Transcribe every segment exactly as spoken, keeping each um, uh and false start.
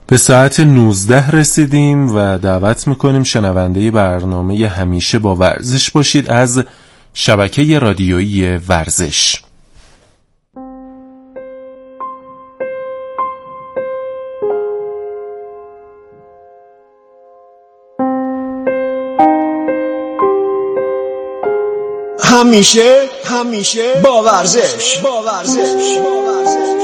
به ساعت نوزده رسیدیم و دعوت میکنیم شنونده برنامه همیشه با ورزش باشید از شبکه رادیویی ورزش. همیشه همیشه با ورزش با ورزش با ورزش.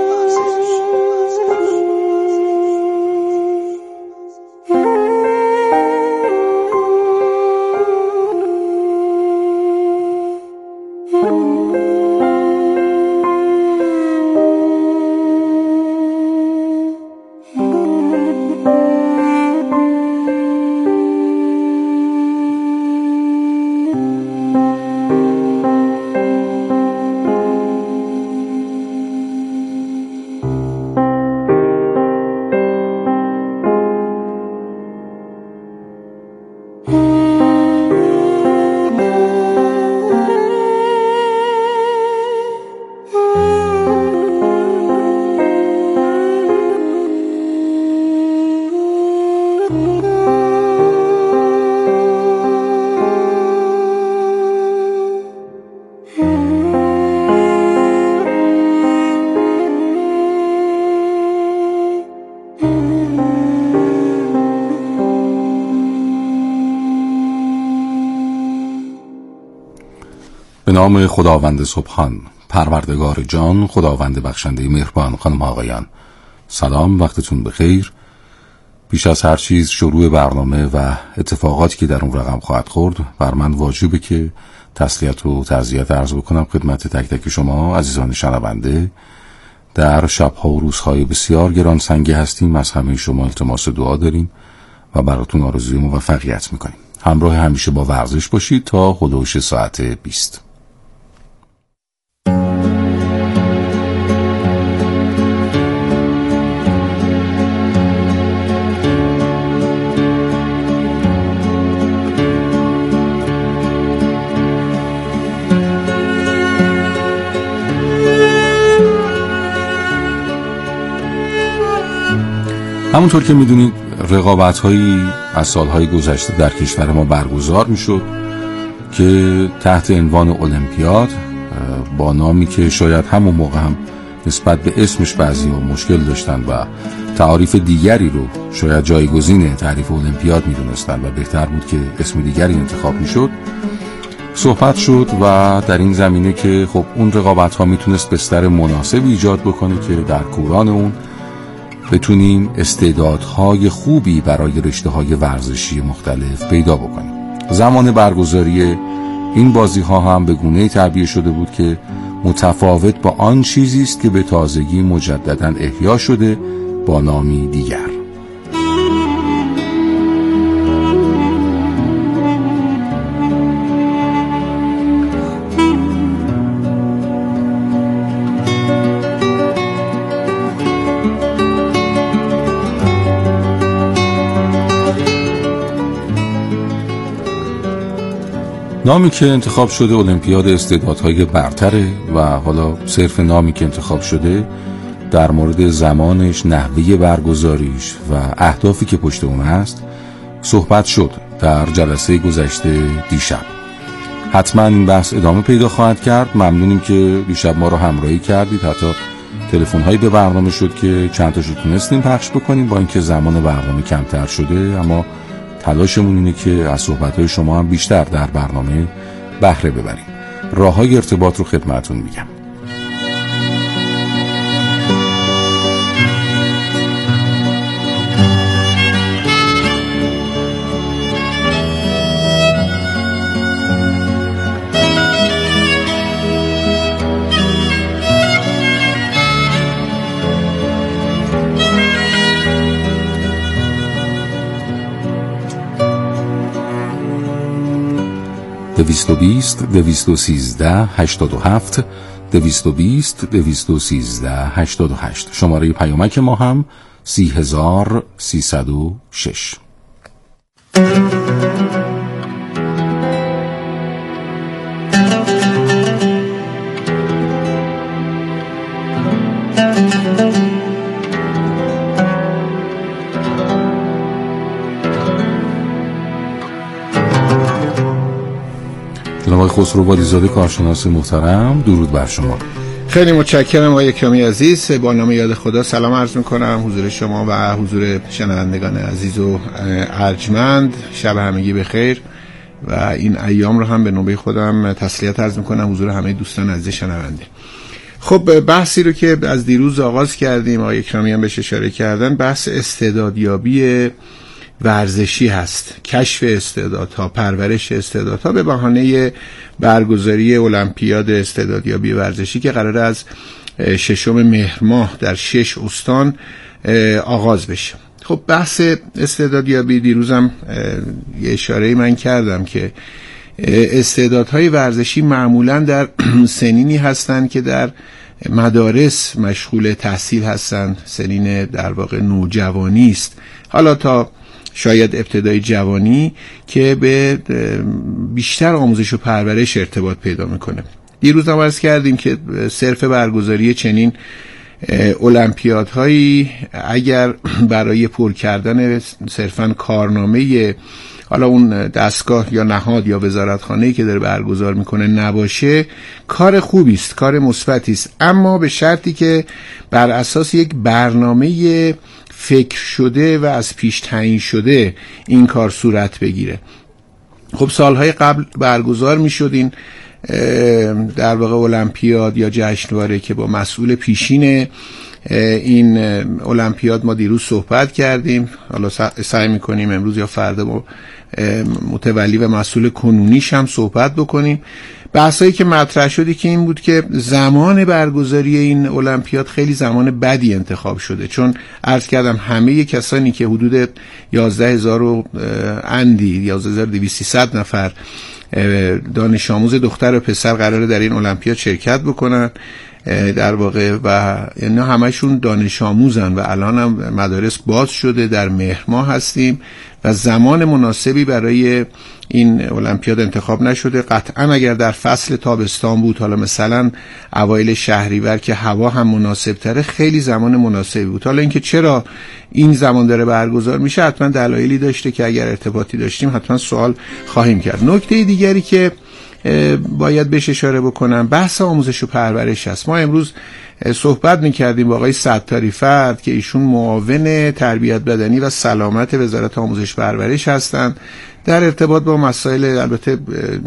به نام خداوند سبحان، پروردگار جان، خداوند بخشنده مهربان. خانم آقایان سلام، وقتتون بخیر. پیش از هر چیز شروع برنامه و اتفاقاتی که در اون رقم خواهد خورد بر من واجبه که تسلیت و تعزیت عرض بکنم خدمت تک تک شما عزیزان شنونده. در شب‌ها و روزهای بسیار گران سنگی هستیم، از همه شما التماس دعا داریم و براتون آرزوی موفقیت میکنیم. همراه همیشه با ورزش باشید تا حدود ساعت بیست. همونطور که میدونید رقابت‌هایی از سالهای گذشته در کشور ما برگزار میشد که تحت عنوان المپیاد، با نامی که شاید همون موقع هم نسبت به اسمش بعضی‌ها مشکل داشتن و تعریف دیگری رو شاید جایگزین تعریف المپیاد میدونستن و بهتر بود که اسم دیگری انتخاب میشد، صحبت شد و در این زمینه که خب اون رقابت‌ها میتونست بستر مناسبی ایجاد بکنه که در کوران اون بتونیم استعدادهای خوبی برای رشته‌های ورزشی مختلف پیدا بکنیم. زمان برگزاری این بازی‌ها هم به گونه‌ای تعبیه شده بود که متفاوت با آن چیزی است که به تازگی مجدداً احیا شده با نامی دیگر. نامی که انتخاب شده المپیاد استعدادهای برتره و حالا صرف نامی که انتخاب شده در مورد زمانش، نحوه برگزاریش و اهدافی که پشت اون هست صحبت شد در جلسه گذشته دیشب. حتما این بحث ادامه پیدا خواهد کرد. ممنونیم که دیشب ما رو همراهی کردید. حتی تلفن‌هایی به برنامه شد که چند تاشو تونستیم پخش بکنیم با اینکه زمان برنامه کمتر شده، اما تلاشمون اینه که از صحبت‌های شما هم بیشتر در برنامه بهره ببریم. راه‌های ارتباط رو خدمتتون میگم. دویست و بیست دویست و سیزده هشتاد و هفت دویست و بیست دویست و سیزده هشتاد و هشت. شماره پیامک ما هم سی هزار سیصد و شش. جناب آقای خسرو بادیزاده کارشناس محترم، درود بر شما. خیلی متشکرم آقای اکرامی عزیز. با نام یاد خدا سلام عرض میکنم حضور شما و حضور شنوندگان عزیز و ارجمند. شب همگی بخیر و این ایام رو هم به نوبه خودم تسلیت عرض میکنم حضور همه دوستان عزیز شنونده. خب بحثی رو که از دیروز آغاز کردیم، آقای اکرامی هم بهش اشاره کردن، بحث استعدادیابی ورزشی هست. کشف استعدادها، پرورش استعدادها به بهانه برگزاری المپیاد استعدادیابی ورزشی که قراره از ششم مهر ماه در شش استان آغاز بشه. خب بحث استعدادیابی دیروزم یه اشاره‌ای من کردم که استعدادهای ورزشی معمولاً در سنینی هستند که در مدارس مشغول تحصیل هستند، سنین در واقع نوجوانی است، حالا تا شاید ابتدای جوانی، که به بیشتر آموزش و پرورش ارتباط پیدا میکنه. دیروز هم عرض کردیم که صرف برگزاری چنین المپیادهایی اگر برای پر کردن صرفاً کارنامه حالا اون دستگاه یا نهاد یا وزارتخانه‌ای که داره برگزار میکنه نباشه، کار خوبی است، کار مثبتی است، اما به شرطی که بر اساس یک برنامه فکر شده و از پیش تعیین شده این کار صورت بگیره. خب سالهای قبل برگزار میشد این در واقع المپیاد یا جشنواره که با مسئول پیشین این المپیاد ما دیروز صحبت کردیم. حالا سعی میکنیم امروز یا فردا با متولی و مسئول کنونیش هم صحبت بکنیم. بحثایی که مطرح شده که این بود که زمان برگزاری این المپیاد خیلی زمان بدی انتخاب شده، چون عرض کردم همه کسانی که حدود یازده هزار و اندی یازده هزار و دویست نفر دانش آموز دختر و پسر قراره در این المپیاد شرکت بکنن در واقع، و اینا همشون دانش آموزن و الان هم مدارس باز شده، در مهر ماه هستیم و زمان مناسبی برای این المپیاد انتخاب نشده. قطعا اگر در فصل تابستان بود، حالا مثلا اوایل شهریور که هوا هم مناسب تره، خیلی زمان مناسبی بود. حالا اینکه چرا این زمان داره برگزار میشه حتما دلایلی داشته که اگر ارتباطی داشتیم حتما سوال خواهیم کرد. نکته دیگری که باید بهش اشاره بکنم بحث آموزش و پرورش است. ما امروز صحبت میکردیم با آقای ستاری فرد که ایشون معاون تربیت بدنی و سلامت وزارت آموزش پرورش هستند. در ارتباط با مسائل، البته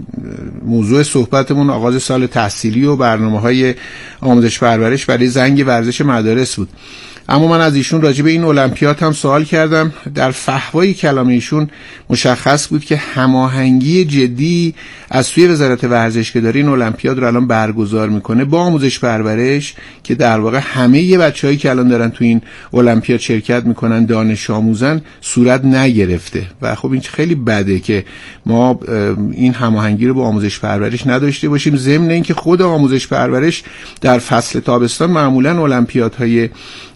موضوع صحبتمون آغاز سال تحصیلی و برنامه‌های آموزش پرورش برای زنگ ورزش مدارس بود، اما من از ایشون راجع به این المپیاد هم سوال کردم. در فحوای کلام ایشون مشخص بود که هماهنگی جدی از سوی وزارت ورزش که داره این المپیاد رو الان برگزار میکنه با آموزش پرورش، که در واقع همه بچه‌هایی که الان دارن تو این المپیاد شرکت میکنن دانش آموزن، صورت نگرفته و خب این خیلی بده که ما این هماهنگی رو با آموزش پرورش نداشته باشیم. ضمن اینکه خود آموزش پرورش در فصل تابستان معمولاً المپیادهای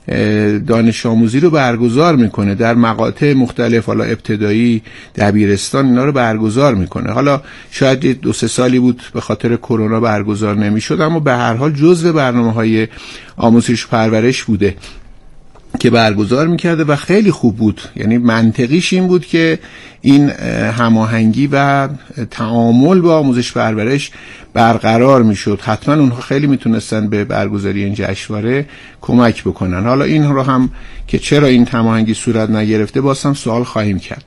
دانش آموزی رو برگزار میکنه در مقاطع مختلف، حالا ابتدایی، دبیرستان، اینا رو برگزار میکنه. حالا شاید دو سه سالی بود به خاطر کرونا برگزار نمیشد، اما به هر حال جزو برنامه‌های آموزش پرورش بوده که برگزار میکرده و خیلی خوب بود. یعنی منطقیش این بود که این هماهنگی و تعامل با آموزش پرورش برقرار میشد. حتما اونها خیلی میتونستن به برگزاری این جشنواره کمک بکنن. حالا این رو هم که چرا این هماهنگی صورت نگرفته باز هم سوال خواهیم کرد.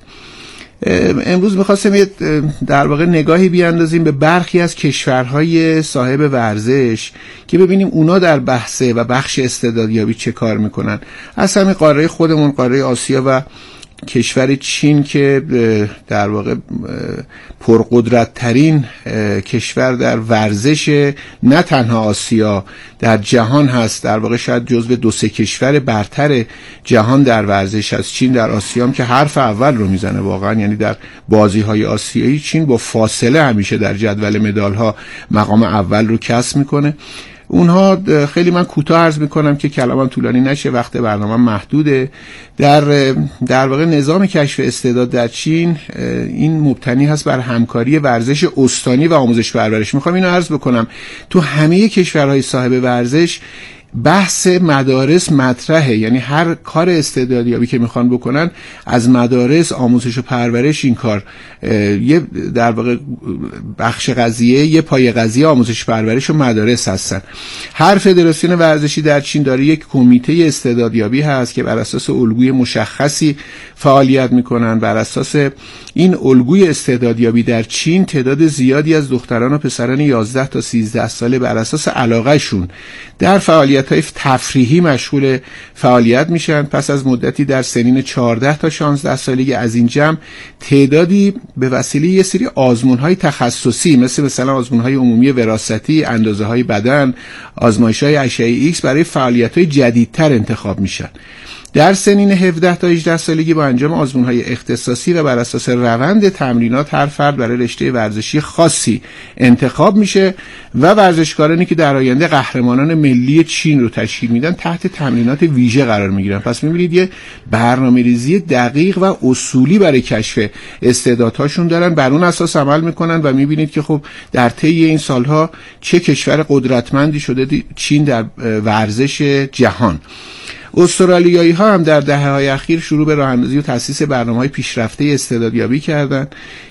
امروز می‌خواستم در واقع نگاهی بیاندازیم به برخی از کشورهای صاحب ورزش که ببینیم اونا در بحث و بخش استعدادیابی چه کار میکنن. از همین قاره خودمون، قاره آسیا و کشور چین که در واقع پرقدرت ترین کشور در ورزش نه تنها آسیا، در جهان هست. در واقع شاید جزو دو سه کشور برتر جهان در ورزش هست. چین در آسیا هم که حرف اول رو میزنه واقعا، یعنی در بازی های آسیایی چین با فاصله همیشه در جدول مدال ها مقام اول رو کسب میکنه. اونها خیلی من کوتاه عرض میکنم که کلامم طولانی نشه، وقت برنامه محدوده. در در واقع نظام کشف استعداد در چین این مبتنی هست بر همکاری ورزش استانی و آموزش پرورش. میخوام اینو عرض بکنم تو همه کشورهای صاحب ورزش بحث مدارس مطرحه، یعنی هر کار استعدادیابی که میخوان بکنن از مدارس، آموزش و پرورش این کار یه در واقع بخش قضیه، یه پای قضیه آموزش پرورش و مدارس هستن. هر فدراسیون ورزشی در چین داره یک کمیته استعدادیابی هست که بر اساس الگوی مشخصی فعالیت میکنن. بر اساس این الگوی استعدادیابی در چین تعداد زیادی از دختران و پسران یازده تا سیزده ساله بر اساس علاقه شون در فعالیت‌های تفریحی مشغول فعالیت میشن. پس از مدتی در سنین چهارده تا شانزده سالگی از این جمع تعدادی به وسیله یه سری آزمون‌های تخصصی مثل مثلا آزمون‌های عمومی وراثتی، اندازه‌های بدن، آزمایش‌های اشعه ایکس برای فعالیت‌های جدیدتر انتخاب میشن. در سنین هفده تا هجده سالگی با انجام آزمون‌های اختصاصی و بر اساس روند تمرینات هر فرد برای رشته ورزشی خاصی انتخاب میشه و ورزشکارانی که در آینده قهرمانان ملی چین رو تشکیل میدن تحت تمرینات ویژه قرار میگیرن. پس میبینید یه برنامه‌ریزی دقیق و اصولی برای کشف استعدادهاشون دارن، بر اون اساس عمل میکنن و میبینید که خب در طی این سالها چه کشور قدرتمندی شده چین در ورزش جهان. استرالیایی ها هم در دهه های اخیر شروع به راه اندازی و تأسیس برنامه‌های پیشرفته استعدادیابی کردند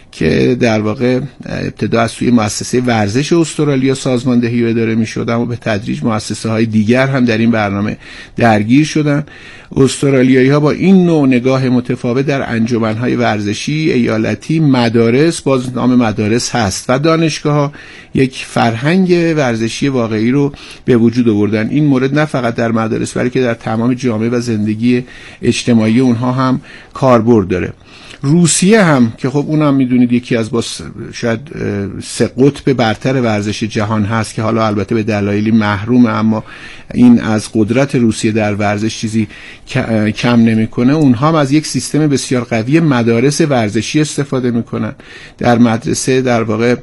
که در واقع ابتدا از سوی مؤسسه ورزش استرالیا سازماندهی و اداره می‌شد، اما به تدریج مؤسسه های دیگر هم در این برنامه درگیر شدند. استرالیایی ها با این نوع نگاه متفاوت در انجمن‌های ورزشی ایالتی، مدارس، باز نام مدارس هست، و دانشگاه‌ها یک فرهنگ ورزشی واقعی رو به وجود آوردن. این مورد نه فقط در مدارس بلکه در تمام جامعه و زندگی اجتماعی اونها هم کاربرد داره. روسیه هم که خب اونم میدونید یکی از با شاید سه قطب برتر ورزش جهان هست که حالا البته به دلایلی محرومه، اما این از قدرت روسیه در ورزش چیزی کم نمیکنه. اونها هم از یک سیستم بسیار قوی مدارس ورزشی استفاده میکنن. در مدرسه در واقع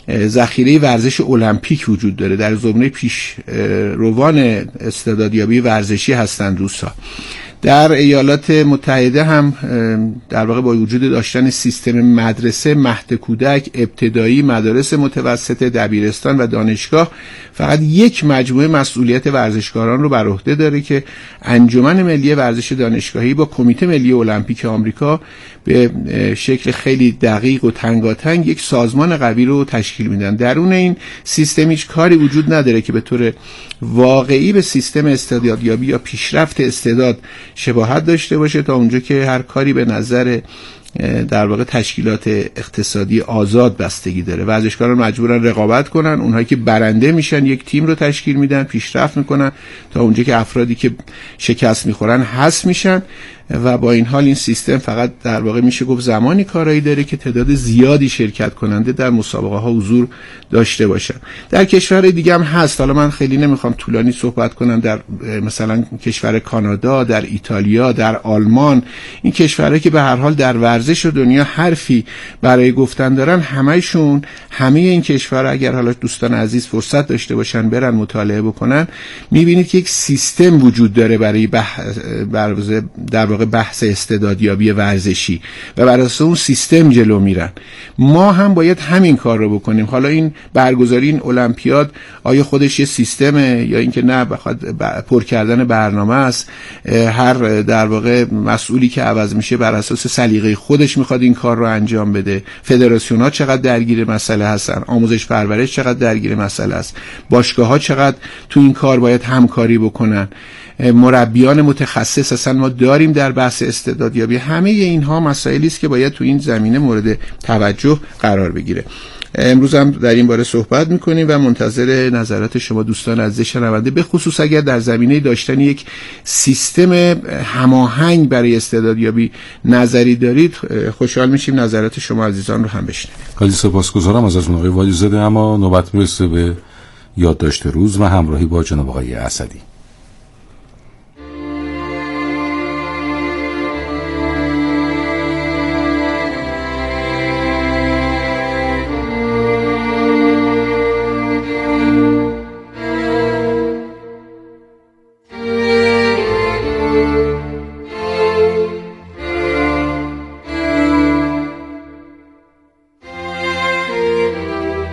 ذخیره ورزش المپیک وجود داره، در زمره پیش روان استعدادیابی ورزشی هستند روسا. در ایالات متحده هم در واقع با وجود داشتن سیستم مدرسه، مهد کودک، ابتدایی، مدارس متوسطه، دبیرستان و دانشگاه، فقط یک مجموعه مسئولیت ورزشکاران رو بر عهده داره که انجمن ملی ورزش دانشگاهی با کمیته ملی المپیک آمریکا به شکل خیلی دقیق و تنگاتنگ یک سازمان قوی رو تشکیل میدن. درون این سیستم هیچ کاری وجود نداره که به طور واقعی به سیستم استعدادیابی یا پیشرفت استعداد شباهت داشته باشه، تا اونجا که هر کاری به نظر در واقع تشکیلات اقتصادی آزاد بستگی داره. ورزشکاران مجبورن رقابت کنن، اونهایی که برنده میشن یک تیم رو تشکیل میدن، پیشرفت میکنن تا اونجا که افرادی که شکست میخورن حذف میشن. و با این حال این سیستم فقط در واقع میشه گفت زمانی کارایی داره که تعداد زیادی شرکت کننده در مسابقه ها حضور داشته باشن. در کشور دیگه هم هست، حالا من خیلی نمیخوام طولانی صحبت کنم، در مثلا کشور کانادا، در ایتالیا، در آلمان، این کشورهایی که به هر حال در ورزش و دنیا حرفی برای گفتن دارن، همه‌شون همه این کشورها اگر حالا دوستان عزیز فرصت داشته باشن برن مطالعه بکنن، میبینید که یک سیستم وجود داره برای بح... در واقع بحث استعدادیابی ورزشی و بر اساس اون سیستم جلو میرن. ما هم باید همین کار رو بکنیم. حالا این برگزاری این المپیاد آیا خودش یه سیستمه یا اینکه نه بخواد پر کردن برنامه است؟ هر در واقع مسئولی که عوض میشه بر اساس سلیقه خودش میخواد این کار رو انجام بده. فدراسیون‌ها چقدر درگیر مسئله هستن، آموزش پرورش چقدر درگیر مسئله است، باشگاه‌ها چقدر تو این کار باید همکاری بکنن، مربیان متخصص اصلا ما داریم در بحث استعدادیابی. همه اینها مسائلی است که باید تو این زمینه مورد توجه قرار بگیره. امروز هم در این باره صحبت میکنیم و منتظر نظرات شما دوستان عزیز شنونده، به خصوص اگر در زمینه داشتن یک سیستم هماهنگ برای استعدادیابی نظری دارید، خوشحال میشیم نظرات شما عزیزان رو هم بشنویم. خیلی سپاسگزارم از آقای والیزاده. اما نوبت میرسه به یادداشت روز و همراهی با جناب آقای اسدی.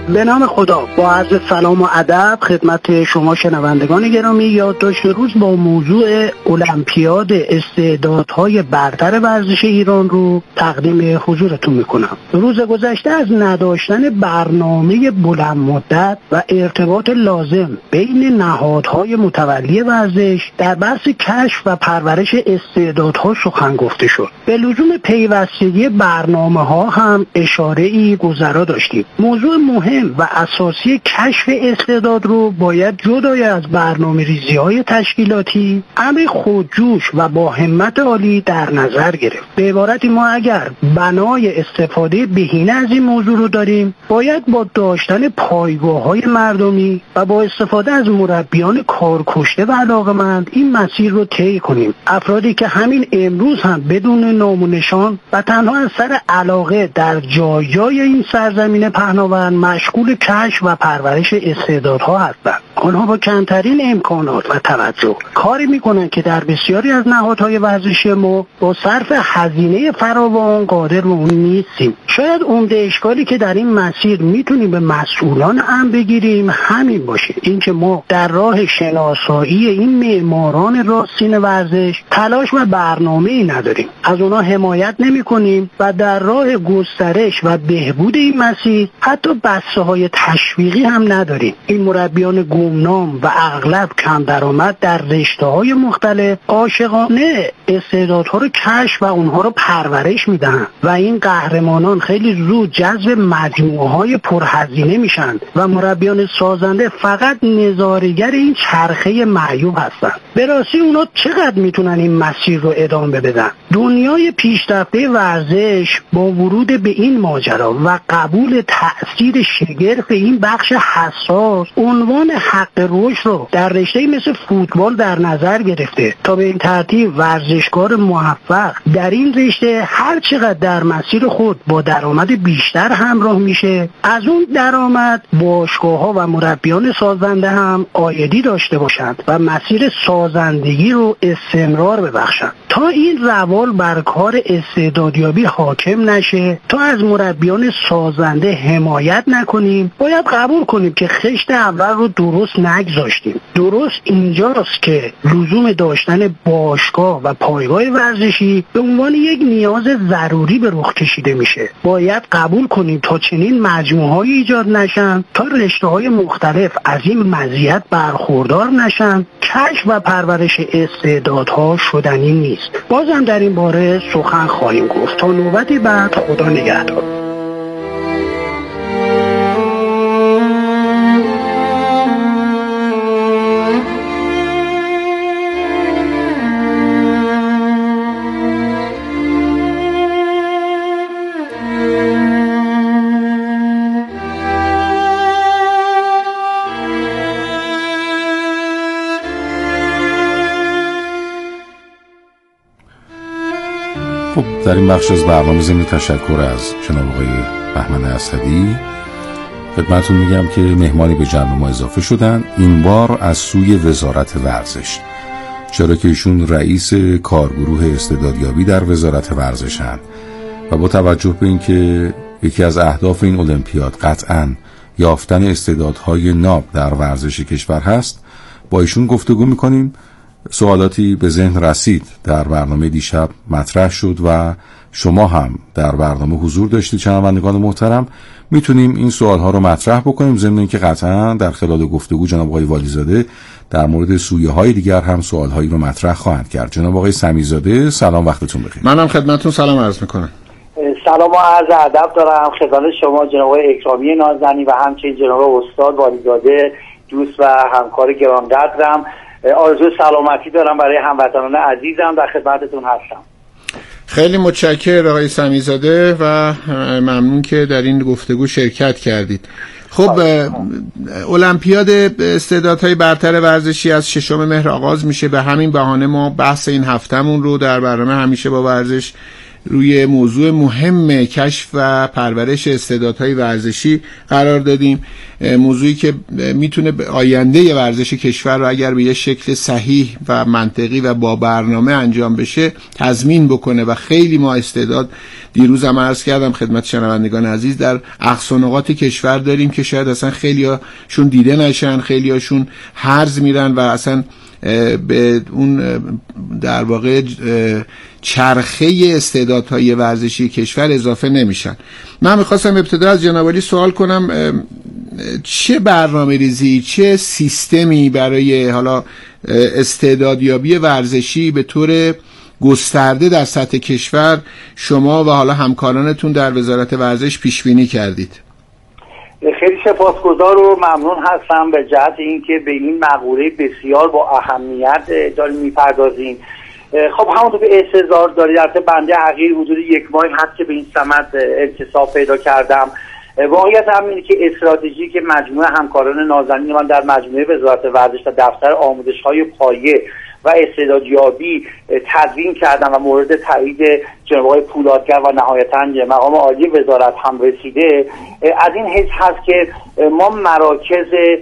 به نام خدا، با عرض سلام و ادب خدمت شما شنوندگان گرامی، یادداشت روز با موضوع المپیاد استعدادهای برتر ورزش ایران رو تقدیم حضورتون میکنم. روز گذشته از نداشتن برنامه بلند مدت و ارتباط لازم بین نهادهای متولی ورزش در بحث کشف و پرورش استعدادها سخن گفته شد. به لزوم پیوستگی برنامه ها هم اشاره ای گذرا داشتیم. موضوع مهم و اساسی کشف استعداد رو باید جدای از برنامه ریزی های تشکیلاتی امر خودجوش و با همت عالی در نظر گرفت. به عبارتی ما اگر بنای استفاده بهینه از این موضوع رو داریم، باید با داشتن پایگاه های مردمی و با استفاده از مربیان کارکشته و علاقه‌مند این مسیر رو طی کنیم. افرادی که همین امروز هم بدون نام و نشان و تنها از سر علاقه در جای جای این سرزمین پهناور مشغول کشف و پرورش استعدادها هستند. آنها با کمترین امکانات و توجه کاری میکنند که در بسیاری از نهادهای ورزشی ما با صرف هزینه فراوان قادر به اون نیستیم. شاید عمده اشکالی که در این مسیر میتونیم به مسئولان امر بگیریم همین باشه، اینکه ما در راه شناسایی این معماران راستین ورزش تلاش و برنامه‌ای نداریم، از اونها حمایت نمی‌کنیم و در راه گسترش و بهبود این مسیر حتی بسطه‌های تشویقی هم نداریم. این مربیان گمنام و اغلب کم درآمد در رشته‌های مختلف عاشقانه استعدادها رو کشف و اونها رو پرورش میدن و این قهرمانان خیلی زود جذب مجموعه‌های پرهزینه میشن و مربیان سازنده فقط نظاره‌گر این چرخه معیوب هستن. به راستی اونا چقدر میتونن این مسیر رو ادامه بدن؟ دنیای پیشرفته ورزش با ورود به این ماجرا و قبول تأثیر شگرف این بخش حساس عنوان حق رشد رو در رشته‌ای مثل فوتبال در نظر گرفته تا به این ترتیب ورزشکار موفق در این رشته هر چقدر در مسیر خود با درآمد بیشتر همراه میشه، از اون درآمد باشگاه‌ها و مربیان سازنده هم عایدی داشته باشند و مسیر سازندگی رو استمرار ببخشند. تا این روال بر کار استعدادیابی حاکم نشه، تا از مربیان سازنده حمایت نکنیم، باید قبول کنیم که خشت اول رو درست نگذاشتیم. درست اینجاست که لزوم داشتن باشگاه و پایگاه ورزشی به عنوان یک نیاز ضروری به رخ کشیده میشه. باید قبول کنیم تا چنین مجموعه‌ای ایجاد نشن، تا رشته‌های مختلف از این مزیت برخوردار نشن، کشف و پرورش استعدادها شدنی نیست. بازم در این باره سخن خواهیم گفت. تا نوبتی بعد، خدا نگهدار. در این بخش از برنامه ضمن تشکر از جناب آقای بهمن اسدی خدمتتون میگم که مهمانی به جمع ما اضافه شدن، این بار از سوی وزارت ورزش، چرا که ایشون رئیس کارگروه استعدادیابی در وزارت ورزشند و با توجه به اینکه یکی از اهداف این المپیاد قطعاً یافتن استعدادهای ناب در ورزش کشور هست، با ایشون گفتگو میکنیم. سوالاتی به ذهن رسید در برنامه دیشب مطرح شد و شما هم در برنامه حضور داشتید شنوندگان محترم. میتونیم این سوالها رو مطرح بکنیم، ضمن اینکه قطعا در خلال گفتگو جناب آقای والیزاده در مورد سویه های دیگر هم سوالهایی رو مطرح خواهند کرد. جناب آقای سمیزاده سلام، وقتتون بخیر. منم خدمتتون سلام عرض میکنم. سلام و عرض ادب دارم خدمت شما جناب آقای اکرامی نازنین و همچنین جناب استاد والیزاده، دوست و همکار گرانقدرم. آرزوی سلامتی دارم برای هموطنان عزیزم، در خدمتتون هستم. خیلی متشکرم آقای سمیزاده و ممنون که در این گفتگو شرکت کردید. خب المپیاد استعدادهای برتر ورزشی از ششم مهر آغاز میشه. به همین بهانه ما بحث این هفتمون رو در برنامه همیشه با ورزش روی موضوع مهم کشف و پرورش استعدادهای ورزشی قرار دادیم. موضوعی که میتونه آینده ورزش کشور رو اگر به یه شکل صحیح و منطقی و با برنامه انجام بشه تضمین بکنه و خیلی ما استعداد دیروز هم عرض کردم خدمت شنوندگان عزیز در اقصا نقاط کشور داریم که که شاید اصلا خیلیاشون دیده نشن، خیلیاشون هرز میرن و اصلا به اون در واقع چرخه استعدادهای ورزشی کشور اضافه نمیشن. من میخواستم ابتدا از جناب عالی سوال کنم چه برنامه ریزی، چه سیستمی برای حالا استعدادیابی ورزشی به طور گسترده در سطح کشور شما و حالا همکارانتون در وزارت ورزش پیش بینی کردید؟ خیلی سپاسگزار و ممنون هستم به جهت اینکه به این مقوله بسیار با اهمیت داریم میپردازیم. خب همونطور که استظهار دارید، البته بنده حقیر حدود یک ماهی هست که به این سمت انتصاب پیدا کردم. واقعیت هم اینه که استراتژی که مجموعه همکاران نازنین من در مجموعه وزارت ورزش و دفتر آموزش‌های پایه و استعدادیابی تدوین کردم و مورد تایید جناب آقای پولادگر و نهایتاً مقام عالی وزارت هم رسیده، از این حیث هست که ما مراکز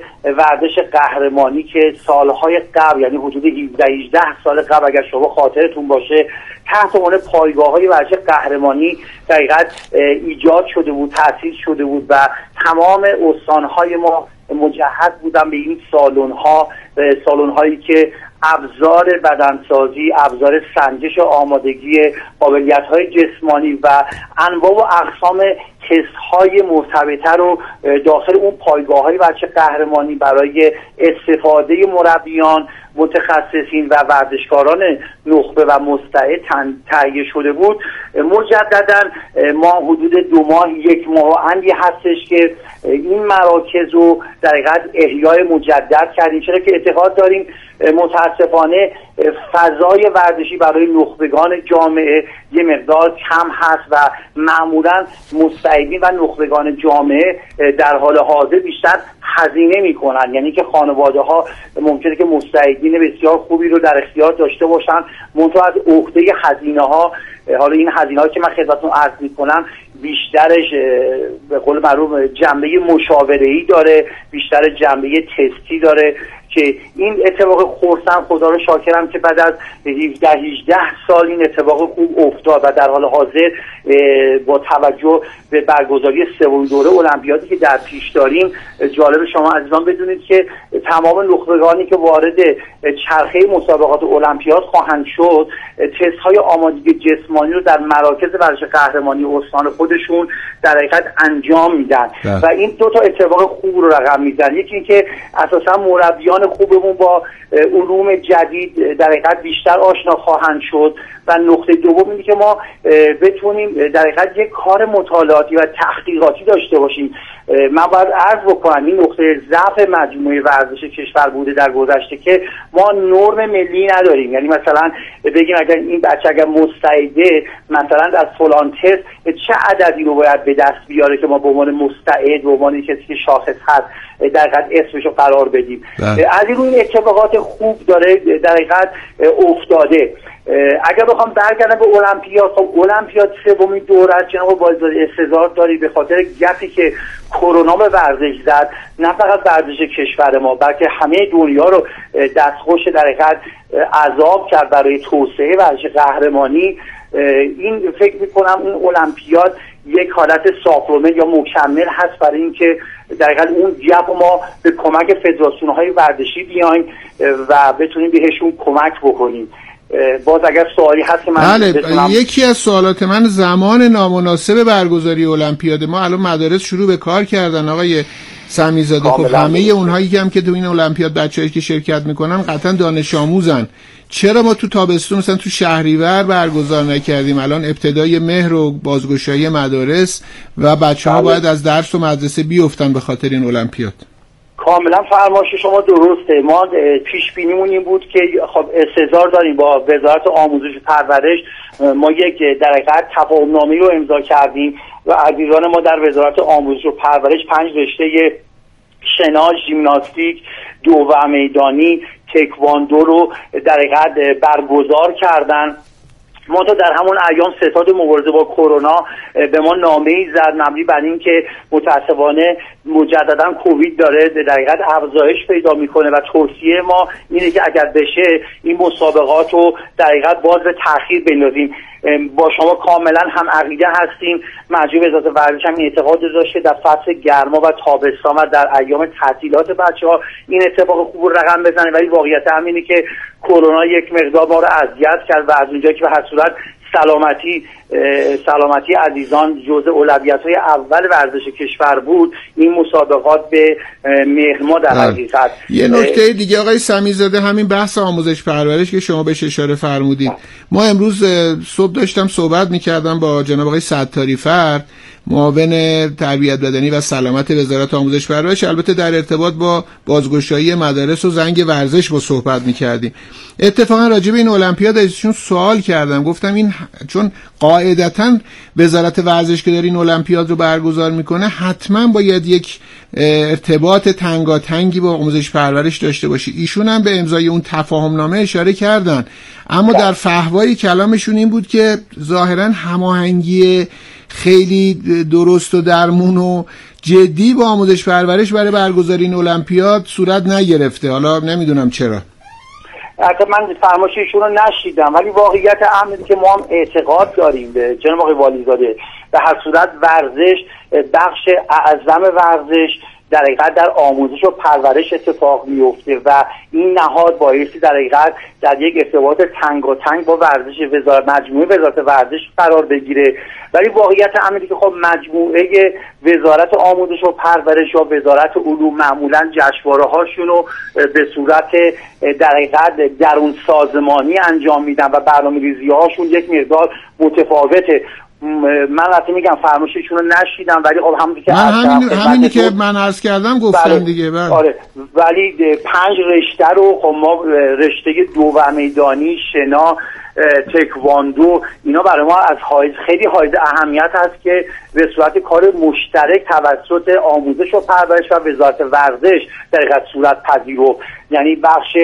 ورزش قهرمانی که سالهای قبل، یعنی حدود هفده هجده سال قبل اگر شما خاطرتون باشه، تحت عنوان پایگاه‌های ورزش قهرمانی دقیقاً ایجاد شده بود، تأسیس شده بود و تمام استان‌های ما مجهز بودن به این سالن‌ها، سالن‌هایی که ابزار بدنسازی، ابزار سنجش آمادگی، قابلیت‌های جسمانی و انواع و اقسام تست‌های مرتبطه رو داخل اون پایگاه‌های ورزش قهرمانی برای استفاده مربیان، متخصصین و ورزشکاران نخبه و مستعد تهیه شده بود. مجددا ما حدود دو ماه یک ماه اندی هستش که این مراکز رو در حقیقت احیای مجدد کردیم، چرا که اعتقاد داریم متاسفانه فضای ورزشی برای نخبگان جامعه یه مقدار کم هست و معمولا مستعدین و نخبگان جامعه در حال حاضر بیشتر هزینه میکنن، یعنی که خانواده ها ممکنه که مستعدین بسیار خوبی رو در اختیار داشته باشن، منتها از عهده هزینه ها، حالا این هزینه ها که من خدمتتون عرض میکنم بیشترش به قول معروف جنبه مشاوره‌ای داره، بیشتر جنبه تستی داره که این اتفاق خرسند خدا رو شاکرم که بعد از هفده هجده سال این اتفاق خوب افتاد و در حال حاضر با توجه به برگزاری سومین دوره المپیادی که در پیش داریم، جالب شما عزیزان بدونید که تمام نخبگانی که وارد چرخه مسابقات المپیاد خواهند شد تست های آمادگی جسمانی رو در مراکز ورزش قهرمانی استان خودشون در حقیقت انجام میدن ده. و این دو تا اتفاق خوب رو رقم میزنن. یکی اینکه اساسا مربیان خوبمون با علوم جدید در حقیقت بیشتر آشنا خواهند شد و نقطه دوم اینه که ما بتونیم در حقیقت یک کار مطالعاتی و تحقیقاتی داشته باشیم. من باید عرض بکنم این نقطه ضعف مجموعه ورزش کشور بوده در گذشته که ما نرم ملی نداریم، یعنی مثلا بگیم اگر این بچه اگر مستعده مثلا از فلان تست چه عددی رو باید به دست بیاره که ما به عنوان مستعد به عنوان کسی که شاخص هست در حقیقت اسمشو قرار بدیم. از این این اتفاقات خوب داره در حقیقت افتاده. اگر بخوام برگردم به المپیاد، خب المپیاد سومین دوره از جناب بازداری استظهار داری به خاطر گپی که کرونا به ورزش زد، نه فقط ورزش کشور ما بلکه همه دنیا رو دستخوش در حقیقت عذاب کرد برای توسعه ورزش قهرمانی. این فکر میکنم اون المپیاد یک حالت ساپرومنت یا مکمل هست برای اینکه در حقیقت اون گپ ما به کمک فدراسیون‌های ورزشی بیایم و بتونیم بهشون کمک بکنیم. باز اگر سوالی هست که من بله بتونم... یکی از سوالات من زمان نامناسب برگزاری المپیاد. ما الان مدارس شروع به کار کردن آقای سمیزاده، خب همه اونهایی که هم که تو این المپیاد بچه‌ای که شرکت میکنن قطعا دانش آموزن، چرا ما تو تابستون مثلا تو شهریور برگزار نکردیم؟ الان ابتدای مهر و بازگشایی مدارس و بچه‌ها باید از درس و مدرسه بیفتن به خاطر این المپیاد. کاملا فرمایش شما درسته. ما پیش بینیمون این بود که خب استظهار داریم با وزارت آموزش و پرورش، ما یک در حقیقت تفاهم‌نامه‌ای رو امضا کردیم و عزیزان ما در وزارت آموزش و پرورش پنج رشته شنا، ژیمناستیک، دو میدانی، تکواندو رو در حقیقت برگزار کردن. ما تا در همون ایام ستاد مبارزه با کرونا به ما نامه‌ای زد مبنی بر این که متأسفانه مجددا کووید داره در حقیقت افزایش پیدا میکنه و توصیه ما اینه که اگر بشه این مسابقات رو در حقیقت باز به تأخیر بندازیم. با شما کاملا هم عقیده هستیم. مجموعه وزارت ورزش هم این اعتقاد داشت که در فصل گرما و تابستان و در ایام تعطیلات بچه‌ها این اتفاق خوب رقم بزنه، ولی واقعیت هم اینه که کرونا یک مقدار ما رو اذیت کرد و از اونجایی که به هر صورت سلامتی سلامتی عزیزان جزء اولویت‌های اول ورزش کشور بود، این مسابقات به مهر ما در حقیقت. یه نکته دیگه آقای سمیزاده، همین بحث آموزش پرورش که شما بهش اشاره فرمودید، ما امروز صبح داشتم صحبت می‌کردم با جناب آقای ستاری فرد، معاون تربیت بدنی و سلامت وزارت آموزش پرورش، البته در ارتباط با بازگشایی مدارس و زنگ ورزش با صحبت می‌کردیم. اتفاقا راجع به این المپیاد ازشون سوال کردم، گفتم این چون قاعدتاً وزارت ورزش که داره این المپیاد رو برگزار میکنه حتما باید یک ارتباط تنگاتنگی با آموزش پرورش داشته باشه. ایشون هم به امضای اون تفاهم نامه اشاره کردن، اما در فحوای کلامشون این بود که ظاهراً هماهنگی خیلی درست و درمون و جدی با آموزش پرورش برای برگزاری این المپیاد صورت نگرفته. حالا نمیدونم چرا. حتی من فرمایش ایشون رو نشیدم، ولی واقعیت امر که ما هم اعتقاد داریم به جناب آقای والیزاده، به هر صورت ورزش بخش اعظم ورزش در حقیقت در آموزش و پرورش اتفاق میفته و این نهاد بایستی در حقیقت در یک ارتباط تنگاتنگ با ورزش وزارت مجموعه وزارت ورزش قرار بگیره. ولی واقعیت امری که خب مجموعه وزارت آموزش و پرورش و وزارت علوم معمولا جشنواره هاشون رو به صورت در حقیقت درون سازمانی انجام میدن و برنامه‌ریزی هاشون یک مقدار متفاوته. من البته میگم فرمایششون رو نشیدم، ولی خب همونی که من همین همینی که من عرض کردم گفتم. بله دیگه. بله. آره، ولی پنج رشته رو خب ما رشته دو و میدانی، شنا، تکواندو، اینا برای ما از حائز خیلی حائز اهمیت هست که به صورت کار مشترک توسط آموزش و پرورش و وزارت ورزش در حقیقت صورت پذیرفت. یعنی بخش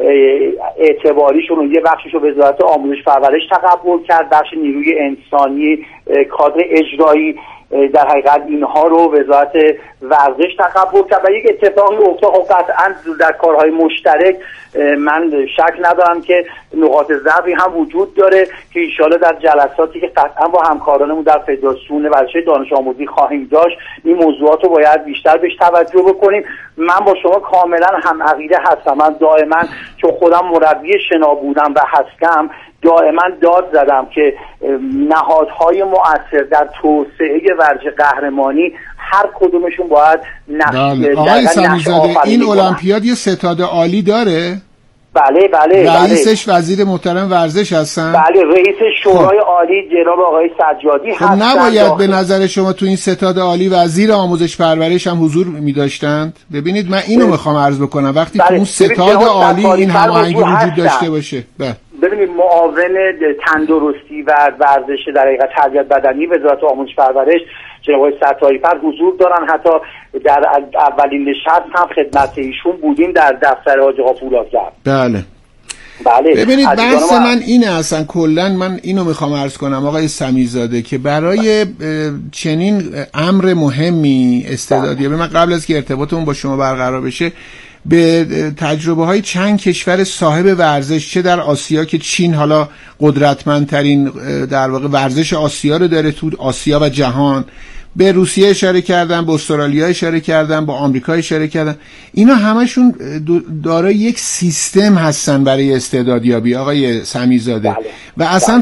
اعتباریشون یه بخشش رو وزارت آموزش پرورش تقبل کرد، بخش نیروی انسانی، کادر اجرایی در حقیقت اینها رو وزارت ورزش تقبل کرد و یک اتفاقی افتاد. خب قطعا در کارهای مشترک من شک ندارم که نقاط ضعفی هم وجود داره که ان شاءالله در جلساتی که قطعا با همکارانمون در فدراسیون ورزش دانش آموزی خواهیم داشت این موضوعات رو باید بیشتر بهش توجه بکنیم. من با شما کاملا هم عقیده هستم. من دائما چون خودم مربی شنا بودم و هستم دائما داد زدم که نهادهای مؤثر در توسعه ورزش قهرمانی هر کدومشون باید نقش آقای سمیزاده این المپیاد یه ستاد عالی داره؟ بله بله رئیسش بله. وزیر محترم ورزش هستن؟ بله، رئیس شورای عالی جناب آقای سجادی خب هستن. نباید به نظر شما تو این ستاد عالی وزیر آموزش پرورش هم حضور می داشتند؟ ببینید من اینو میخوام عرض بکنم وقتی بله. تو اون ستاد عالی این هماهنگی وجود داشته باشه. بله. ببینید معاون تندرستی و ورزش در حقیقت تربیت بدنی وزارت آموزش پرورش جناب آقای ستاری فرد حضور دارن. حتی در اولین نشست هم خدمت ایشون بودیم در دفتر حاج آقا فولادگر. بله. بله. ببینید بحث من اینه، اصلا کلا من اینو میخوام عرض کنم آقای سمیزاده که برای چنین امر مهمی استعدادیابی، من قبل از که ارتباطمون با شما برقرار بشه به تجربه های چند کشور صاحب ورزش، چه در آسیا که چین حالا قدرتمندترین در واقع ورزش آسیا رو داره تو آسیا و جهان، به روسیه اشاره کردن، به استرالیا اشاره کردن، با آمریکا اشاره کردن، اینا همشون دارای یک سیستم هستن برای استعدادیابی آقای سمیزاده. بله. و اصلا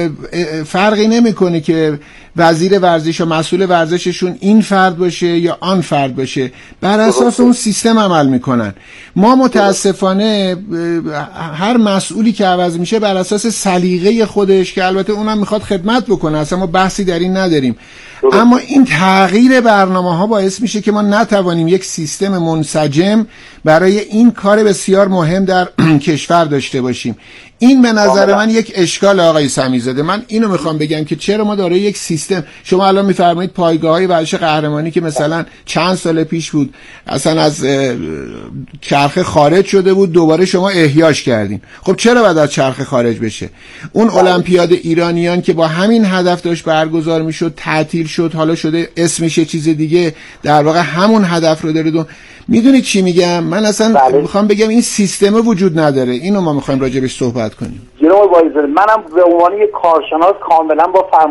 فرقی نمیکنه که وزیر ورزش و مسئول ورزششون این فرد باشه یا آن فرد باشه، بر اساس اون سیستم عمل میکنن. ما متاسفانه هر مسئولی که عوض میشه بر اساس سلیقه خودش که البته اونم میخواد خدمت بکنه، اصلا ما بحثی در این نداریم، اما این تغییر برنامه ها باعث میشه که ما نتوانیم یک سیستم منسجم برای این کار بسیار مهم در کشور داشته باشیم. این به نظر من یک اشکال آقای سمیزاده. من اینو میخوام بگم که چرا ما داره یک سیستم، شما الان میفرمایید پایگاه‌های ورزش قهرمانی که مثلا چند سال پیش بود اصلا از چرخه خارج شده بود، دوباره شما احیاش کردین. خب چرا باید از چرخه خارج بشه؟ اون المپیاد ایرانیان که با همین هدف داشت برگزار میشد تعطیل شد، حالا شده اسمش یه چیز دیگه، در واقع همون هدف رو داره. دو میدونید چی میگم؟ من اصلا بله. میخوام بگم این سیستم وجود نداره. اینو ما میخوایم راجع بهش صحبت کنیم. جناب وایزر، منم به عنوان یک کارشناس کاملا با فرمایش